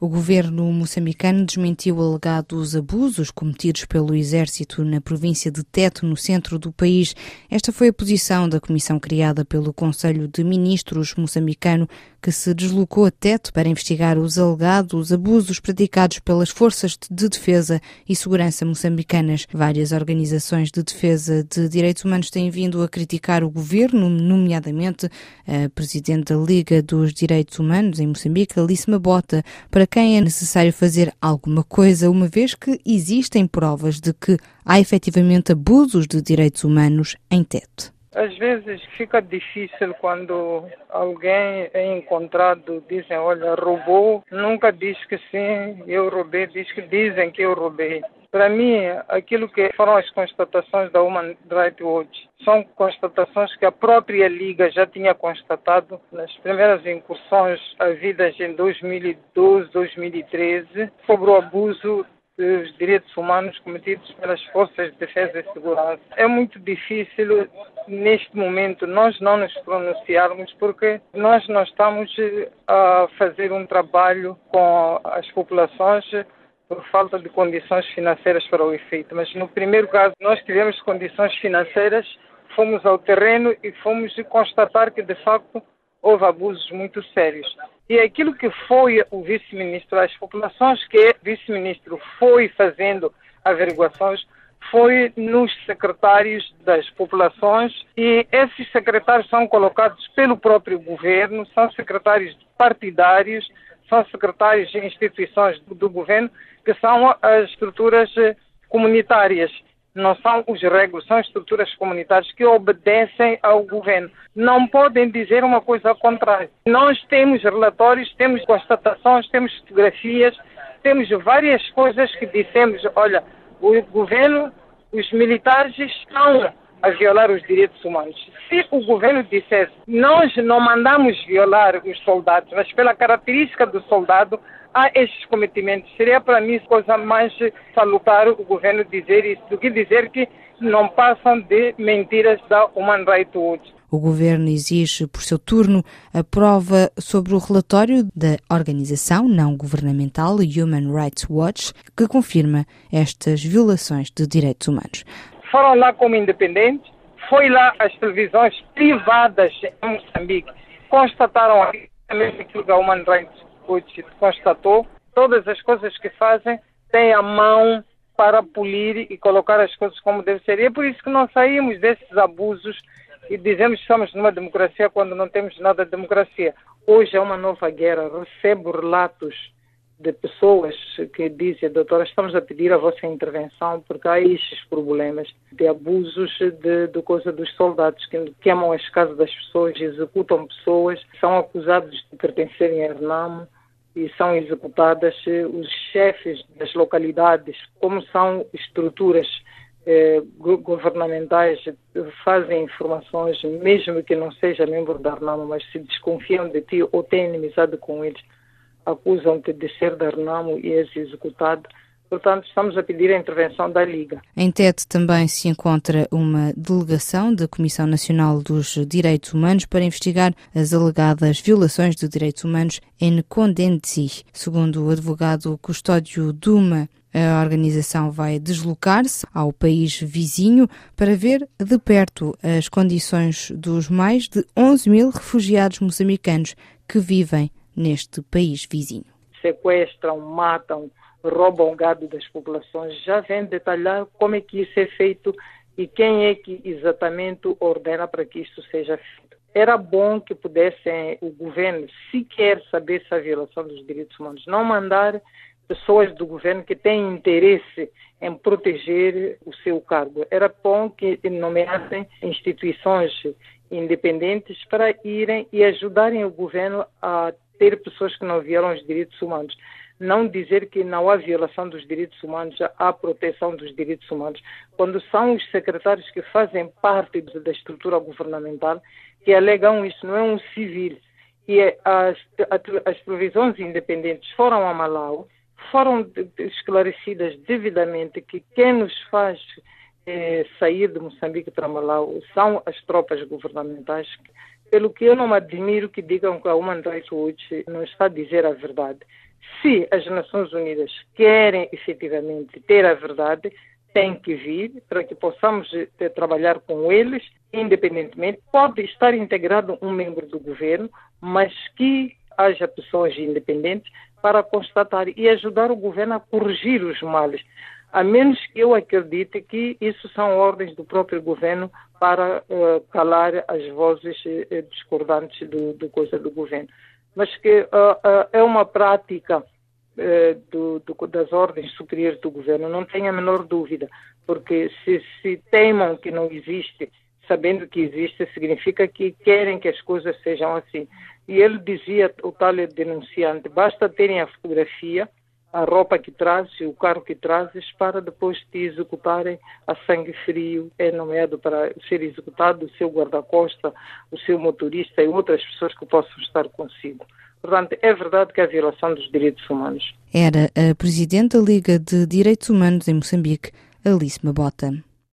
O governo moçambicano desmentiu alegados abusos cometidos pelo exército na província de Tete, no centro do país. Esta foi a posição da comissão criada pelo Conselho de Ministros moçambicano, que se deslocou a Tete para investigar os alegados abusos praticados pelas forças de defesa e segurança moçambicanas. Várias organizações de defesa de direitos humanos têm vindo a criticar o governo, nomeadamente a presidente da Liga dos Direitos Humanos em Moçambique, Alice Mabota, para quem é necessário fazer alguma coisa, uma vez que existem provas de que há efetivamente abusos de direitos humanos em Tete. Às vezes fica difícil quando alguém é encontrado, dizem, olha, roubou, nunca diz que sim, eu roubei, diz que dizem que eu roubei. Para mim, aquilo que foram as constatações da Human Rights Watch são constatações que a própria Liga já tinha constatado nas primeiras incursões havidas em 2012, 2013, sobre o abuso dos direitos humanos cometidos pelas forças de defesa e segurança. É muito difícil, neste momento, nós não nos pronunciarmos porque nós não estamos a fazer um trabalho com as populações por falta de condições financeiras para o efeito. Mas no primeiro caso, nós tivemos condições financeiras, fomos ao terreno e fomos constatar que, de facto, houve abusos muito sérios. E aquilo que foi o vice-ministro às populações, que o vice-ministro foi fazendo averiguações, foi nos secretários das populações, e esses secretários são colocados pelo próprio governo, são secretários partidários, são secretários de instituições do governo, que são as estruturas comunitárias. Não são os regulos, são estruturas comunitárias que obedecem ao governo. Não podem dizer uma coisa ao contrário. Nós temos relatórios, temos constatações, temos fotografias, temos várias coisas que dissemos, olha, o governo, os militares estão a violar os direitos humanos. Se o governo dissesse, nós não mandamos violar os soldados, mas pela característica do soldado, há estes cometimentos. Seria para mim coisa mais salutar o governo dizer isso, do que dizer que não passam de mentiras da Human Rights Watch. O governo exige, por seu turno, a prova sobre o relatório da organização não governamental Human Rights Watch, que confirma estas violações de direitos humanos. Foram lá como independentes, foi lá as televisões privadas em Moçambique, constataram aquilo que a Human Rights Watch constatou, todas as coisas que fazem têm a mão para polir e colocar as coisas como deve ser. E é por isso que nós saímos desses abusos e dizemos que estamos numa democracia quando não temos nada de democracia. Hoje é uma nova guerra. Recebo relatos de pessoas que dizem, doutora, estamos a pedir a vossa intervenção porque há estes problemas de abusos de coisa dos soldados que queimam as casas das pessoas, executam pessoas, são acusados de pertencerem a Renamo e são executadas os chefes das localidades, como são estruturas governamentais, fazem informações, mesmo que não seja membro da Renamo, mas se desconfiam de ti ou têm inimizade com eles, acusam-te de ser da Renamo e és executado. Portanto, estamos a pedir a intervenção da Liga. Em Tete também se encontra uma delegação da Comissão Nacional dos Direitos Humanos para investigar as alegadas violações de direitos humanos em Condentsi. Segundo o advogado Custódio Duma, a organização vai deslocar-se ao país vizinho para ver de perto as condições dos mais de 11 mil refugiados moçambicanos que vivem neste país vizinho. Sequestram, matam, roubam gado das populações. Já vem detalhar como é que isso é feito e quem é que exatamente ordena para que isso seja feito. Era bom que pudessem o governo, se quer saber essa violação dos direitos humanos, não mandar pessoas do governo que têm interesse em proteger o seu cargo. Era bom que nomeassem instituições independentes para irem e ajudarem o governo a ter pessoas que não violam os direitos humanos. Não dizer que não há violação dos direitos humanos, há proteção dos direitos humanos. Quando são os secretários que fazem parte da estrutura governamental que alegam isso, não é um civil. E as provisões independentes foram a Malau, foram esclarecidas devidamente que quem nos faz sair de Moçambique para Malau são as tropas governamentais, pelo que eu não me admiro que digam que a Human Rights Watch não está a dizer a verdade. Se as Nações Unidas querem efetivamente ter a verdade, tem que vir para que possamos trabalhar com eles independentemente. Pode estar integrado um membro do governo, mas que haja pessoas independentes para constatar e ajudar o governo a corrigir os males. A menos que eu acredite que isso são ordens do próprio governo para calar as vozes discordantes do governo. Mas que é uma prática das ordens superiores do governo, não tenho a menor dúvida, porque se teimam que não existe, sabendo que existe, significa que querem que as coisas sejam assim. E ele dizia, o tal denunciante, basta terem a fotografia, a roupa que trazes, o carro que trazes, para depois te executarem a sangue frio, é nomeado para ser executado o seu guarda-costa, o seu motorista e outras pessoas que possam estar consigo. Portanto, é verdade que há violação dos direitos humanos. Era a Presidente da Liga de Direitos Humanos em Moçambique, Alice Mabota.